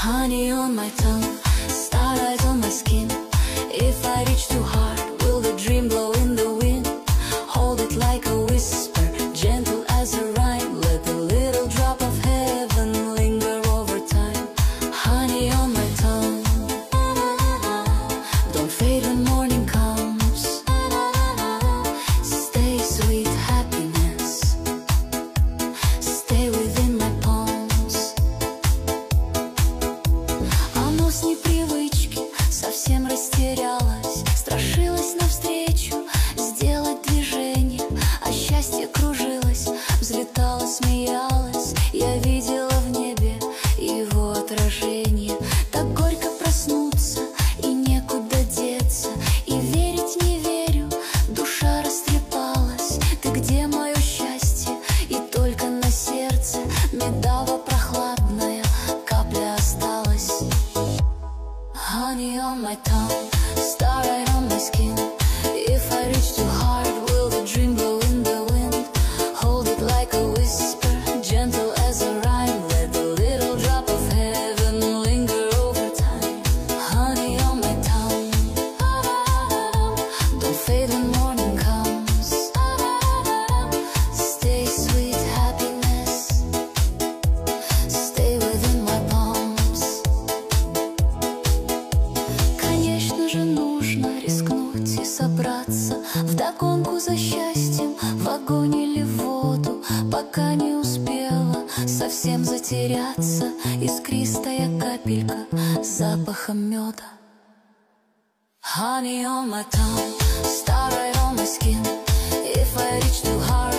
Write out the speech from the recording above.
Honey on my tongue, starlight on my skin. If I reach too hard, will the dream blow in the wind? Hold it like a whisper, gentle as a rhyme. Let a little drop of heaven linger over time. Honey on my tongue, don't fade when morning comes. Stay sweet happiness, stay within my palms. Оно с непривычки совсем растерялось, страшилось навстречу сделать движение, а счастье кружилось, взлетало, смеялось. Я видела в небе его отражение. Так горько проснуться и некуда деться, и верить не верю, душа растрепалась. Ты где, мое счастье? И только на сердце медово прохладная капля осталась. Honey on my tongue, starlight on my skin. If I reach too hard, will the dream blow in the wind? Hold it like a whisper, gentle as a rhyme. Let a little drop of heaven linger over time. Honey on my tongue, don't fade when morning comes. Stay sweet happiness, stay within my palms. Конечно же нужно рискнуть и собраться вдогонку за счастьем в огонь или в воду, пока не успела совсем затеряться искристая капелька с запахом меда. Honey on my tongue, starlight on my skin. If I reach too hard,